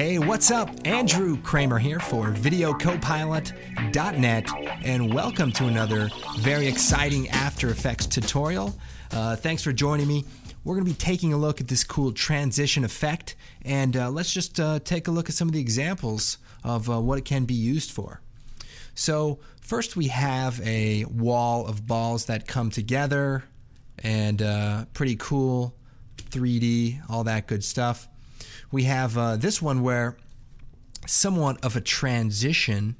Hey, what's up? Andrew Kramer here for VideoCopilot.net, and welcome to another very exciting After Effects tutorial. Thanks for joining me. We're going to be taking a look at this cool transition effect, and let's just take a look at some of the examples of what it can be used for. So first we have a wall of balls that come together, and pretty cool, 3D, all that good stuff. We have this one where somewhat of a transition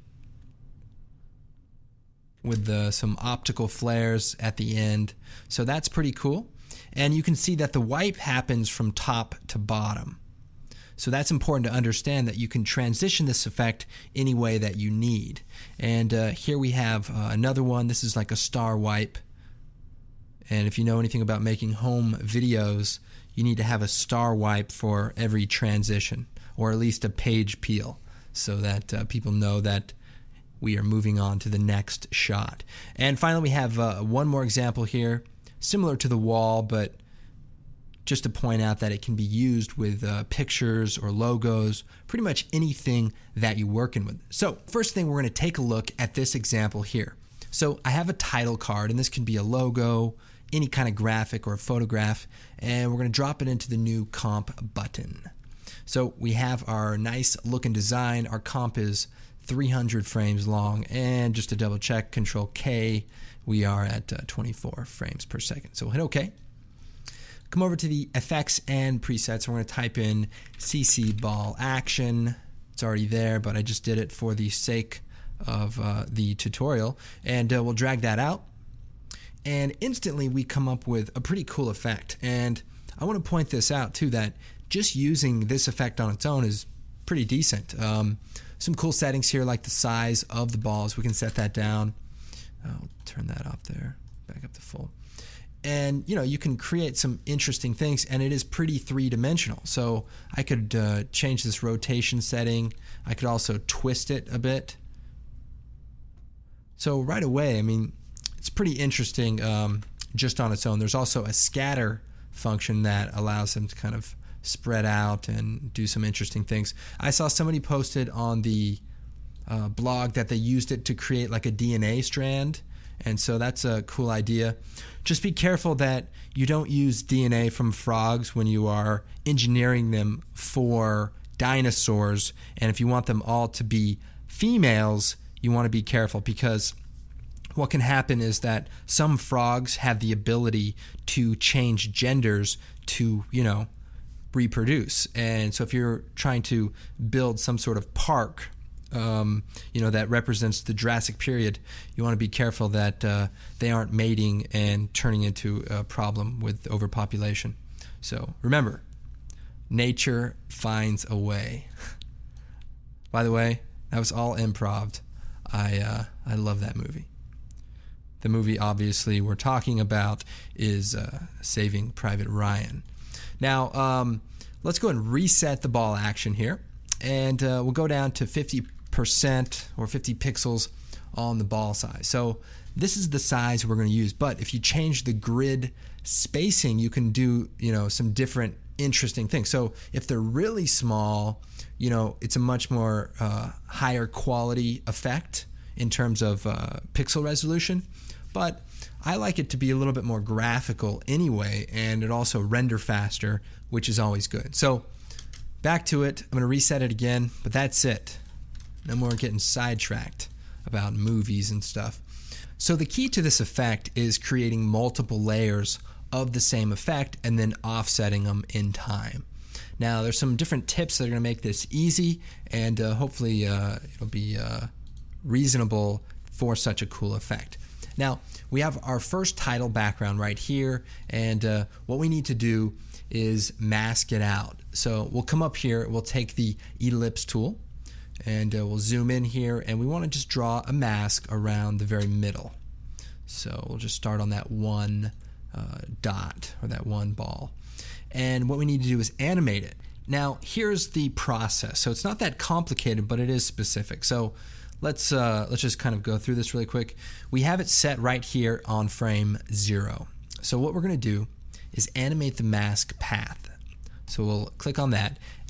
with some optical flares at the end. So that's pretty cool. And you can see that the wipe happens from top to bottom. So that's important to understand, that you can transition this effect any way that you need. And here we have another one. This is like a star wipe. And if you know anything about making home videos, you need to have a star wipe for every transition, or at least a page peel, so that people know that we are moving on to the next shot. And finally, we have one more example here, similar to the wall, but just to point out that it can be used with pictures or logos, pretty much anything that you're working with. So first thing, we're going to take a look at this example here. So I have a title card, and this can be a logo, any kind of graphic or a photograph, and we're going to drop it into the new comp button. So we have our nice looking design. Our comp is 300 frames long, and just to double check, Control K, we are at 24 frames per second. So we'll hit OK. Come over to the effects and presets. We're going to type in CC ball action. It's already there, but I just did it for the sake of the tutorial, and we'll drag that out. And instantly we come up with a pretty cool effect. And I want to point this out too, that just using this effect on its own is pretty decent. Some cool settings here, like the size of the balls. We can set that down. I'll turn that up there, back up to full. And you can create some interesting things, and it is pretty three-dimensional. So I could change this rotation setting. I could also twist it a bit. So right away, I mean, it's pretty interesting just on its own. There's also a scatter function that allows them to kind of spread out and do some interesting things. I saw somebody posted on the blog that they used it to create like a DNA strand, and so that's a cool idea. Just be careful that you don't use DNA from frogs when you are engineering them for dinosaurs, and if you want them all to be females, you want to be careful, because what can happen is that some frogs have the ability to change genders to, reproduce. And so if you're trying to build some sort of park, that represents the Jurassic period, you want to be careful that they aren't mating and turning into a problem with overpopulation. So remember, nature finds a way. By the way, that was all improv. I love that movie. The movie, obviously, we're talking about is Saving Private Ryan. Now, let's go and reset the ball action here. And we'll go down to 50% or 50 pixels on the ball size. So this is the size we're going to use. But if you change the grid spacing, you can do, some different interesting things. So if they're really small, it's a much more higher quality effect in terms of pixel resolution. But I like it to be a little bit more graphical anyway, and it also render faster, which is always good. So back to it. I'm going to reset it again, but that's it. No more getting sidetracked about movies and stuff. So the key to this effect is creating multiple layers of the same effect and then offsetting them in time. Now, there's some different tips that are going to make this easy, and hopefully it'll be reasonable for such a cool effect. Now, we have our first title background right here, and what we need to do is mask it out. So we'll come up here, we'll take the ellipse tool, and we'll zoom in here, and we want to just draw a mask around the very middle. So we'll just start on that one dot, or that one ball. And what we need to do is animate it. Now, here's the process. So it's not that complicated, but it is specific. So let's just kind of go through this really quick. We have it set right here on frame 0. So what we're going to do is animate the mask path. So we'll click on that,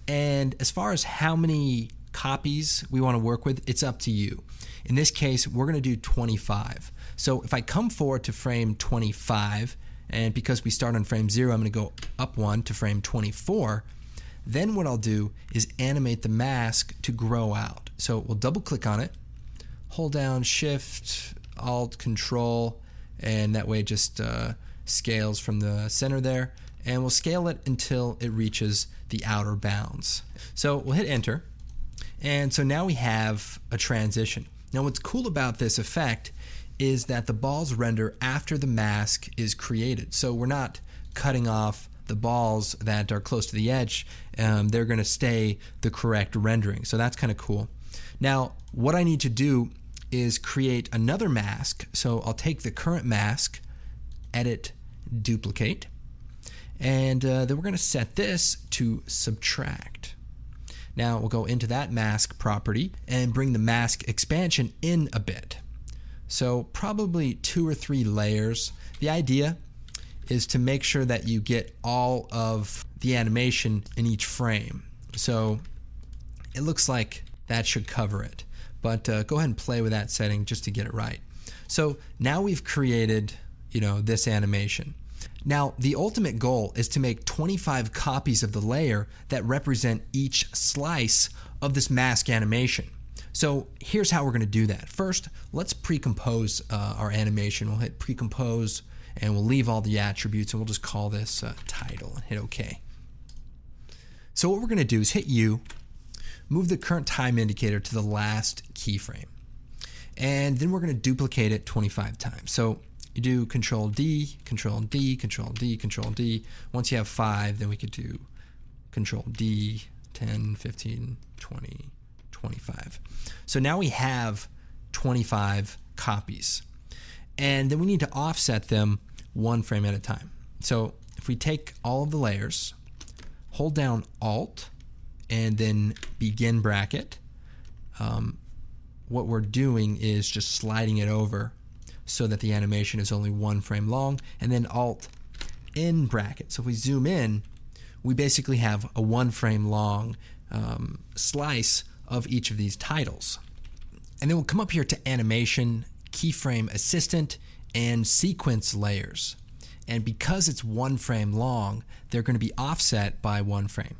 And as far as how many copies we want to work with, it's up to you. In this case, we're going to do 25. So if I come forward to frame 25, and because we start on frame 0, I'm going to go up 1 to frame 24, then what I'll do is animate the mask to grow out. So we'll double click on it, hold down Shift, Alt, Control, and that way it just scales from the center there, and we'll scale it until it reaches the outer bounds. So we'll hit enter, and so now we have a transition. Now what's cool about this effect is that the balls render after the mask is created. So we're not cutting off the balls that are close to the edge. They're going to stay the correct rendering. So that's kind of cool. Now what I need to do is create another mask. So I'll take the current mask, edit, duplicate, and then we're going to set this to subtract. Now we'll go into that mask property and bring the mask expansion in a bit. So probably 2 or 3 layers. The idea is to make sure that you get all of the animation in each frame. So it looks like that should cover it. But go ahead and play with that setting just to get it right. So now we've created, this animation. Now the ultimate goal is to make 25 copies of the layer that represent each slice of this mask animation. So here's how we're going to do that. First, let's pre-compose our animation. We'll hit pre-compose and we'll leave all the attributes and we'll just call this title and hit OK. So what we're going to do is hit U, move the current time indicator to the last keyframe, and then we're going to duplicate it 25 times. So you do Control D, Control D, Control D, Control D. Once you have 5, then we could do Control D, 10, 15, 20, 25. So now we have 25 copies. And then we need to offset them 1 frame at a time. So if we take all of the layers, hold down Alt, and then begin bracket, what we're doing is just sliding it over so that the animation is only 1 frame long, and then Alt in bracket. So if we zoom in, we basically have a 1 frame long slice of each of these titles. And then we'll come up here to Animation, Keyframe Assistant, and Sequence Layers. And because it's 1 frame long, they're going to be offset by 1 frame.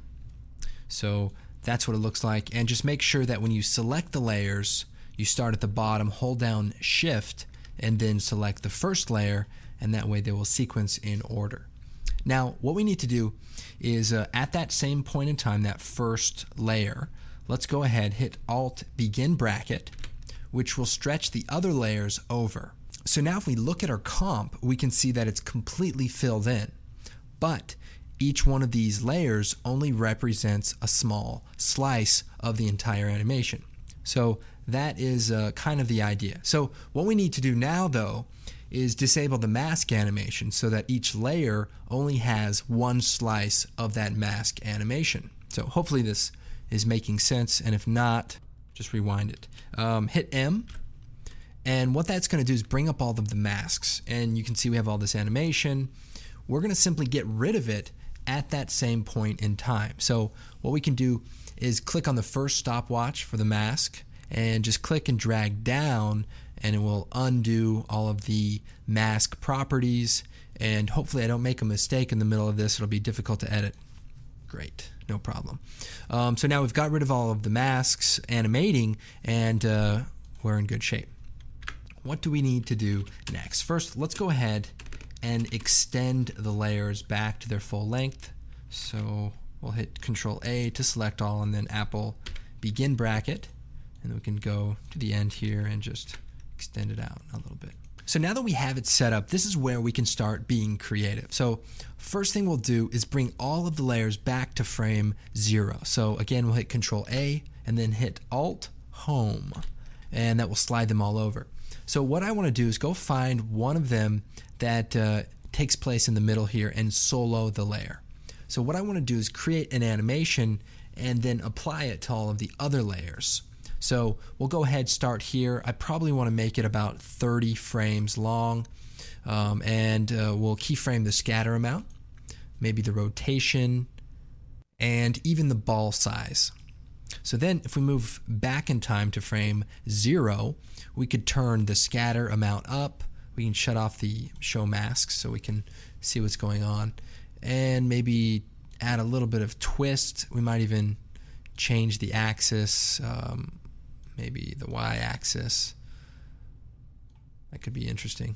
So that's what it looks like. And just make sure that when you select the layers, you start at the bottom, hold down Shift, and then select the first layer, and that way they will sequence in order. Now what we need to do is at that same point in time, that first layer, let's go ahead, hit Alt, begin bracket, which will stretch the other layers over. So now if we look at our comp, we can see that it's completely filled in. But each one of these layers only represents a small slice of the entire animation. So that is kind of the idea. So what we need to do now, though, is disable the mask animation so that each layer only has 1 slice of that mask animation. So hopefully this is making sense, and if not, just rewind it. Hit M, and what that's going to do is bring up all of the masks, and you can see we have all this animation. We're going to simply get rid of it at that same point in time. So what we can do is click on the first stopwatch for the mask and just click and drag down, and it will undo all of the mask properties, and hopefully I don't make a mistake in the middle of this. It'll be difficult to edit. Great, no problem. So now we've got rid of all of the masks animating, and we're in good shape. What do we need to do next? First, let's go ahead and extend the layers back to their full length. So we'll hit Control A to select all, and then Apple begin bracket, and then we can go to the end here and just extend it out a little bit. So now that we have it set up, this is where we can start being creative. So first thing we'll do is bring all of the layers back to frame 0. So again, we'll hit Control A and then hit Alt Home, and that will slide them all over. So what I want to do is go find one of them that takes place in the middle here and solo the layer. So what I want to do is create an animation and then apply it to all of the other layers. So we'll go ahead, start here. I probably want to make it about 30 frames long, and we'll keyframe the scatter amount, maybe the rotation, and even the ball size. So then if we move back in time to frame 0, we could turn the scatter amount up. We can shut off the show masks so we can see what's going on, and maybe add a little bit of twist. We might even change the axis, maybe the y-axis. That could be interesting.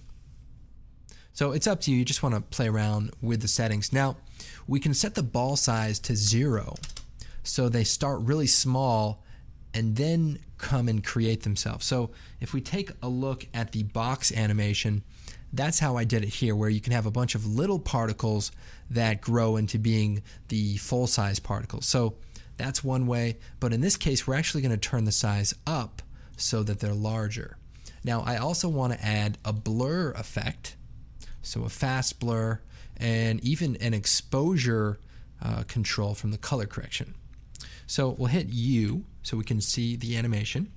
So it's up to you. You just want to play around with the settings. Now, we can set the ball size to 0, so they start really small and then come and create themselves. So if we take a look at the box animation, that's how I did it here, where you can have a bunch of little particles that grow into being the full-size particles. So that's one way, but in this case, we're actually going to turn the size up so that they're larger. Now, I also want to add a blur effect, so a fast blur, and even an exposure control from the color correction. So we'll hit U so we can see the animation.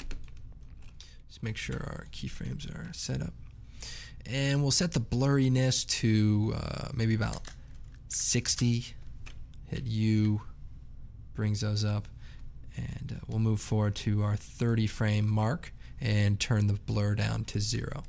Just make sure our keyframes are set up. And we'll set the blurriness to maybe about 60. Hit U, brings those up. And we'll move forward to our 30 frame mark and turn the blur down to 0.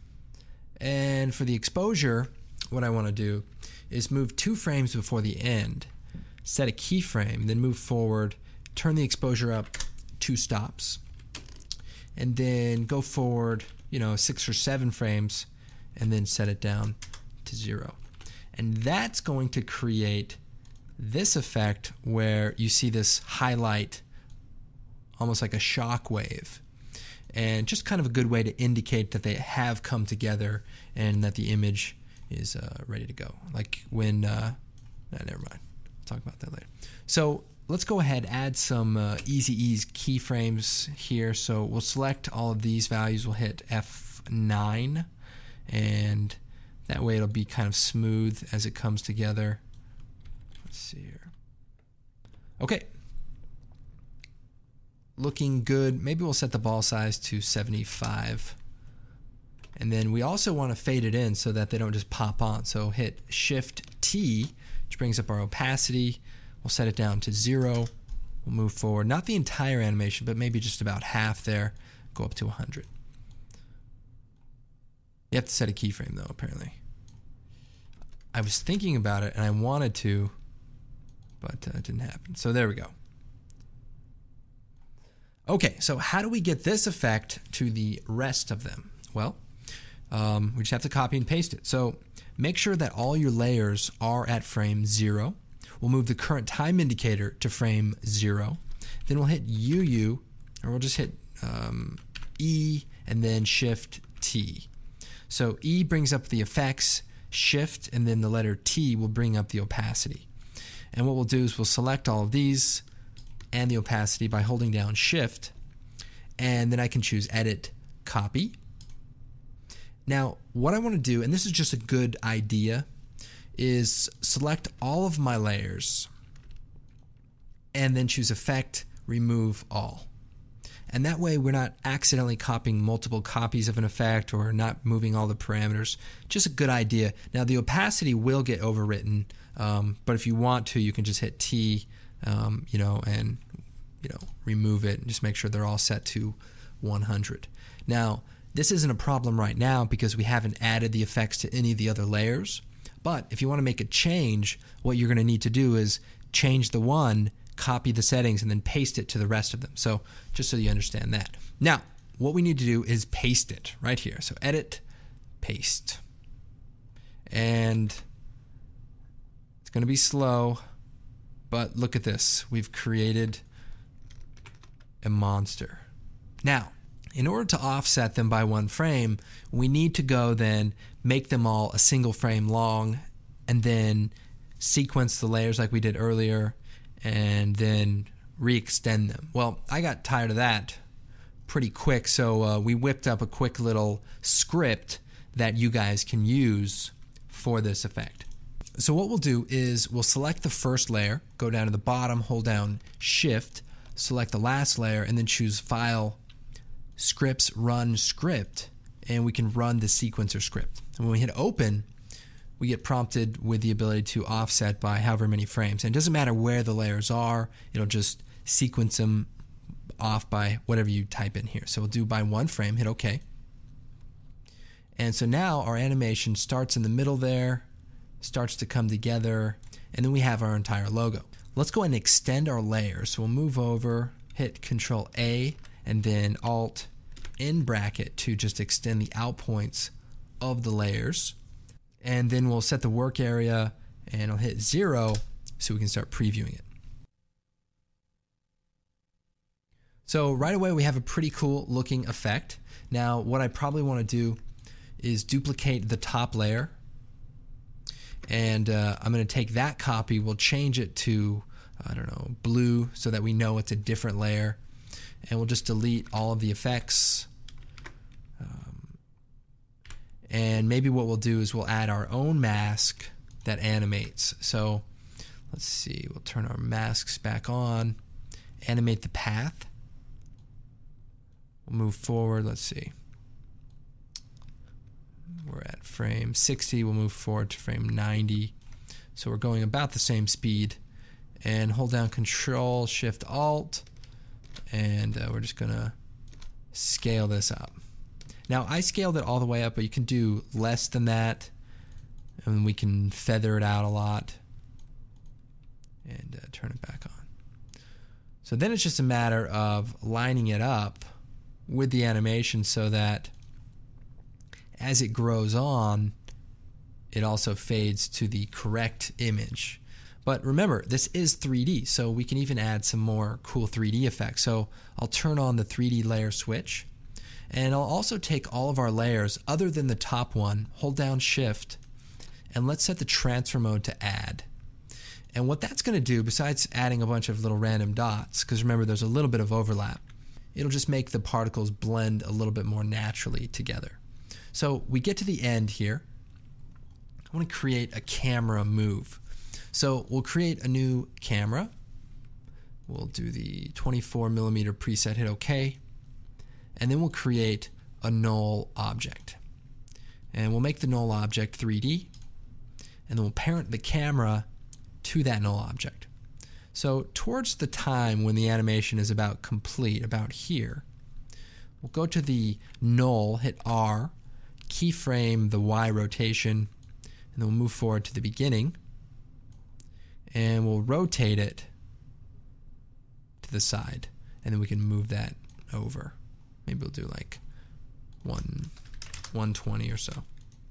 And for the exposure, what I want to do is move 2 frames before the end, set a keyframe, then move forward, turn the exposure up 2 stops, and then go forward, 6 or 7 frames, and then set it down to 0. And that's going to create this effect where you see this highlight almost like a shock wave. And just kind of a good way to indicate that they have come together and that the image is ready to go. Like when, never mind. I'll talk about that later. So let's go ahead, add some Easy Ease keyframes here. So we'll select all of these values. We'll hit F9, and that way it'll be kind of smooth as it comes together. Let's see here. Okay. Looking good. Maybe we'll set the ball size to 75. And then we also want to fade it in so that they don't just pop on. So hit Shift T, which brings up our opacity. We'll set it down to 0. We'll move forward. Not the entire animation, but maybe just about half there. Go up to 100. You have to set a keyframe though, apparently. I was thinking about it and I wanted to, but it didn't happen. So there we go. Okay, so how do we get this effect to the rest of them? Well, we just have to copy and paste it. So make sure that all your layers are at frame 0. We'll move the current time indicator to frame 0. Then we'll hit UU, or we'll just hit E and then Shift T. So E brings up the effects, Shift, and then the letter T will bring up the opacity. And what we'll do is we'll select all of these and the opacity by holding down Shift, and then I can choose Edit, Copy. Now, what I want to do, and this is just a good idea, is select all of my layers and then choose Effect, Remove All. And that way we're not accidentally copying multiple copies of an effect or not moving all the parameters. Just a good idea. Now, the opacity will get overwritten, but if you want to, you can just hit T, and remove it and just make sure they're all set to 100. Now, this isn't a problem right now because we haven't added the effects to any of the other layers. But if you want to make a change, what you're going to need to do is change the one, copy the settings, and then paste it to the rest of them. So just so you understand that. Now, what we need to do is paste it right here. So Edit, Paste. And it's going to be slow, but look at this. We've created a monster. Now, in order to offset them by 1 frame, we need to go then make them all a single frame long and then sequence the layers like we did earlier and then re-extend them. Well, I got tired of that pretty quick, so we whipped up a quick little script that you guys can use for this effect. So what we'll do is we'll select the first layer, go down to the bottom, hold down Shift, select the last layer, and then choose File, Scripts, Run Script, and we can run the sequencer script. And when we hit Open, we get prompted with the ability to offset by however many frames. And it doesn't matter where the layers are, it'll just sequence them off by whatever you type in here. So we'll do by 1 frame, hit OK. And so now our animation starts in the middle there, starts to come together, and then we have our entire logo. Let's go ahead and extend our layers. So we'll move over, hit Control A, and then Alt in bracket to just extend the out points of the layers. And then we'll set the work area and I'll hit 0 so we can start previewing it. So right away we have a pretty cool looking effect. Now what I probably want to do is duplicate the top layer, and I'm going to take that copy, we'll change it to, I don't know, blue so that we know it's a different layer, and we'll just delete all of the effects. And maybe what we'll do is we'll add our own mask that animates. So let's see, we'll turn our masks back on, animate the path. We'll move forward, let's see. We're at frame 60, we'll move forward to frame 90. So we're going about the same speed. And hold down Control, Shift, Alt, and we're just gonna scale this up. Now I scaled it all the way up, but you can do less than that, and we can feather it out a lot and turn it back on. So then it's just a matter of lining it up with the animation so that as it grows on, it also fades to the correct image. But remember, this is 3D, so we can even add some more cool 3D effects. So I'll turn on the 3D layer switch, and I'll also take all of our layers other than the top one, hold down Shift, and let's set the transfer mode to add. And what that's going to do, besides adding a bunch of little random dots, because remember there's a little bit of overlap, it'll just make the particles blend a little bit more naturally together. So we get to the end here. I want to create a camera move. So we'll create a new camera. We'll do the 24mm preset, hit OK. And then we'll create a null object. And we'll make the null object 3D. And then we'll parent the camera to that null object. So towards the time when the animation is about complete, about here, we'll go to the null, hit R, keyframe the Y rotation, and then we'll move forward to the beginning, and we'll rotate it to the side, and then we can move that over. Maybe we'll do like 120 or so.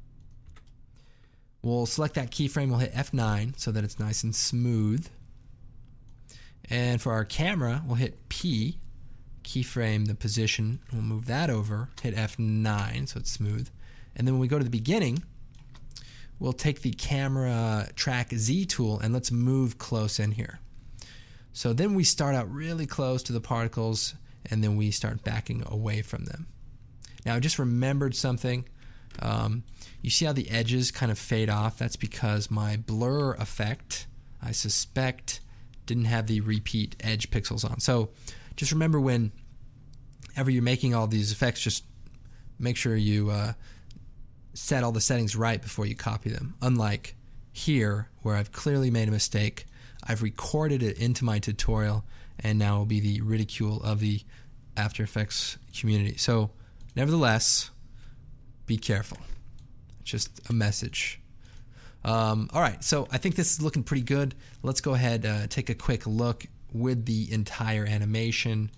We'll select that keyframe, we'll hit F9 so that it's nice and smooth. And for our camera, we'll hit P, keyframe the position, we'll move that over, hit F9 so it's smooth. And then when we go to the beginning, we'll take the camera track Z tool and let's move close in here. So then we start out really close to the particles and then we start backing away from them. Now I just remembered something. You see how the edges kind of fade off? That's because my blur effect, I suspect, didn't have the repeat edge pixels on. So just remember whenever you're making all these effects, just make sure you set all the settings right before you copy them. Unlike here, where I've clearly made a mistake, I've recorded it into my tutorial, and now will be the ridicule of the After Effects community. So, nevertheless, be careful. Just a message. All right, so I think this is looking pretty good. Let's go ahead, take a quick look with the entire animation.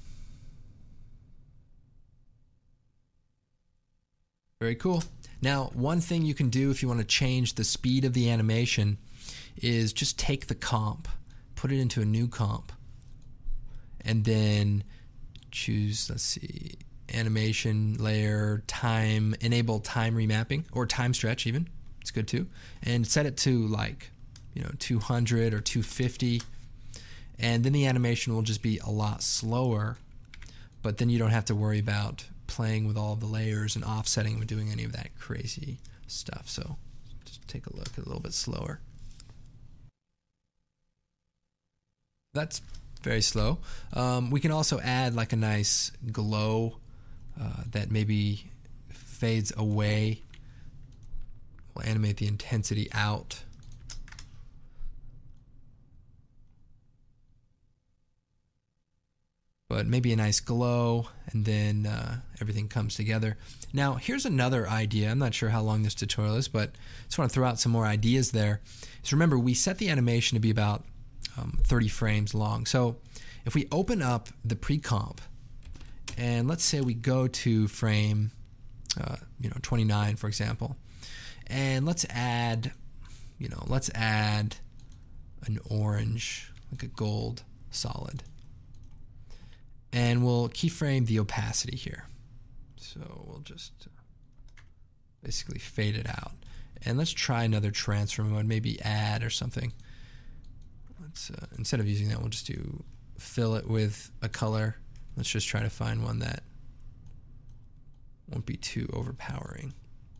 Very cool. Now, one thing you can do if you want to change the speed of the animation is just take the comp, put it into a new comp, and then choose, let's see, animation layer, time, enable time remapping, or time stretch even. It's good too. And set it to like, 200 or 250. And then the animation will just be a lot slower, but then you don't have to worry about playing with all the layers and offsetting and doing any of that crazy stuff. So just take a look at a little bit slower. That's very slow. We can also add like a nice glow that maybe fades away. We'll animate the intensity out. But maybe a nice glow, and then everything comes together. Now, here's another idea. I'm not sure how long this tutorial is, but I just want to throw out some more ideas there. So remember, we set the animation to be about 30 frames long. So if we open up the pre-comp, and let's say we go to frame 29, for example, and let's add an orange, like a gold solid. And we'll keyframe the opacity here. So we'll just basically fade it out. And let's try another transfer mode, maybe add or something. Let's instead of using that, we'll just do fill it with a color. Let's just try to find one that won't be too overpowering.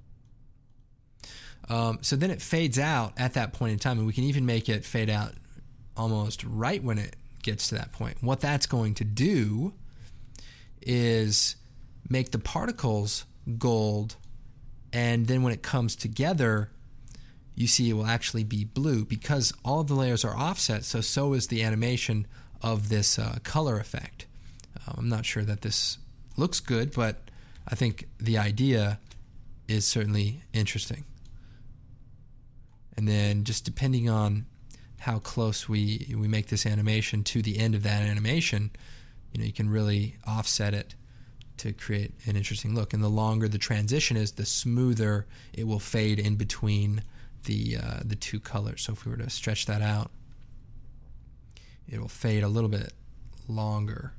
So then it fades out at that point in time, and we can even make it fade out almost right when it gets to that point. What that's going to do is make the particles gold, and then when it comes together, you see it will actually be blue because all of the layers are offset, so is the animation of this color effect. I'm not sure that this looks good, but I think the idea is certainly interesting. And then just depending on how close we make this animation to the end of that animation, you can really offset it to create an interesting look. And the longer the transition is, the smoother it will fade in between the two colors. So if we were to stretch that out, it will fade a little bit longer.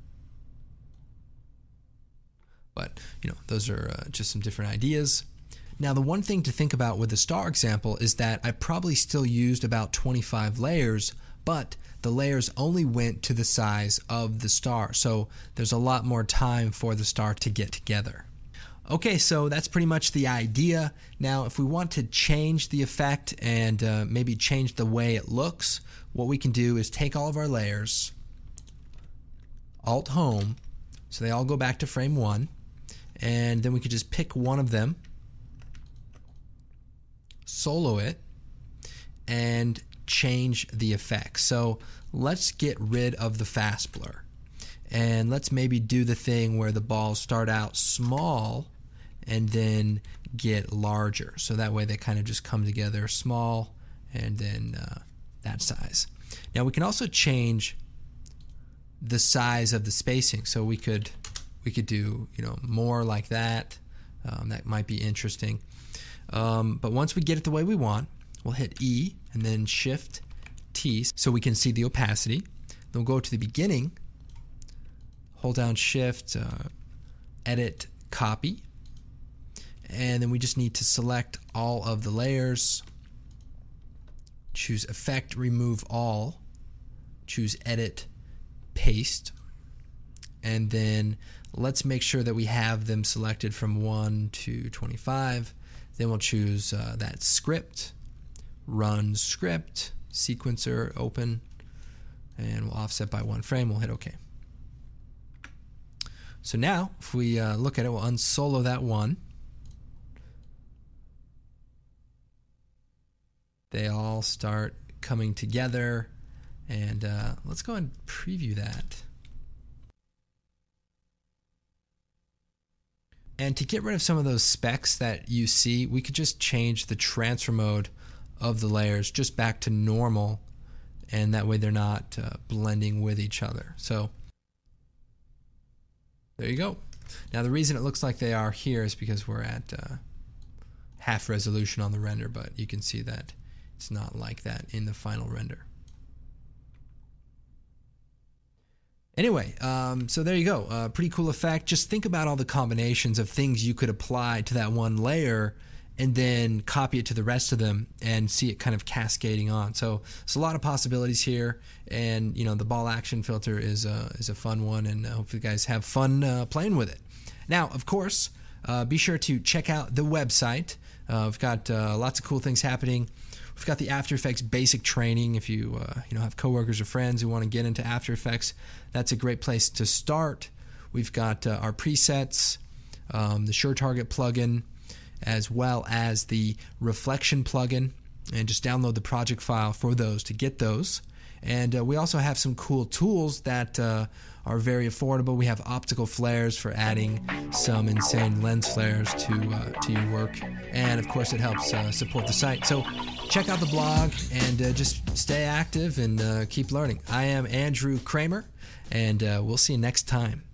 But those are just some different ideas. Now, the one thing to think about with the star example is that I probably still used about 25 layers, but the layers only went to the size of the star. So there's a lot more time for the star to get together. Okay, so that's pretty much the idea. Now, if we want to change the effect and maybe change the way it looks, what we can do is take all of our layers, Alt-Home, so they all go back to frame 1, and then we could just pick one of them, solo it, and change the effect. So let's get rid of the fast blur, and let's maybe do the thing where the balls start out small and then get larger, so that way they kind of just come together small and then that size. Now we can also change the size of the spacing, so we could do more like that. That might be interesting. But once we get it the way we want, we'll hit E and then Shift T so we can see the opacity. Then we'll go to the beginning, hold down Shift, edit, copy, and then we just need to select all of the layers, choose Effect, remove all, choose Edit, paste, and then let's make sure that we have them selected from 1 to 25. Then we'll choose that script, run script, sequencer, open, and we'll offset by 1 frame. We'll hit OK. So now, if we look at it, we'll unsolo that one. They all start coming together, and let's go and preview that. And to get rid of some of those specks that you see, we could just change the transfer mode of the layers just back to normal, and that way they're not blending with each other. So there you go. Now the reason it looks like they are here is because we're at half resolution on the render, but you can see that it's not like that in the final render. Anyway, so there you go. Pretty cool effect. Just think about all the combinations of things you could apply to that one layer and then copy it to the rest of them and see it kind of cascading on. So it's a lot of possibilities here, and the ball action filter is a fun one, and hopefully you guys have fun playing with it. Now, of course, be sure to check out the website. We've got lots of cool things happening. We've got the After Effects basic training. If you have coworkers or friends who want to get into After Effects, that's a great place to start. We've got our presets, the SureTarget plugin, as well as the reflection plugin, and just download the project file for those to get those. And we also have some cool tools that are very affordable. We have optical flares for adding some insane lens flares to your work. And of course, it helps support the site. So check out the blog and just stay active and keep learning. I am Andrew Kramer, and we'll see you next time.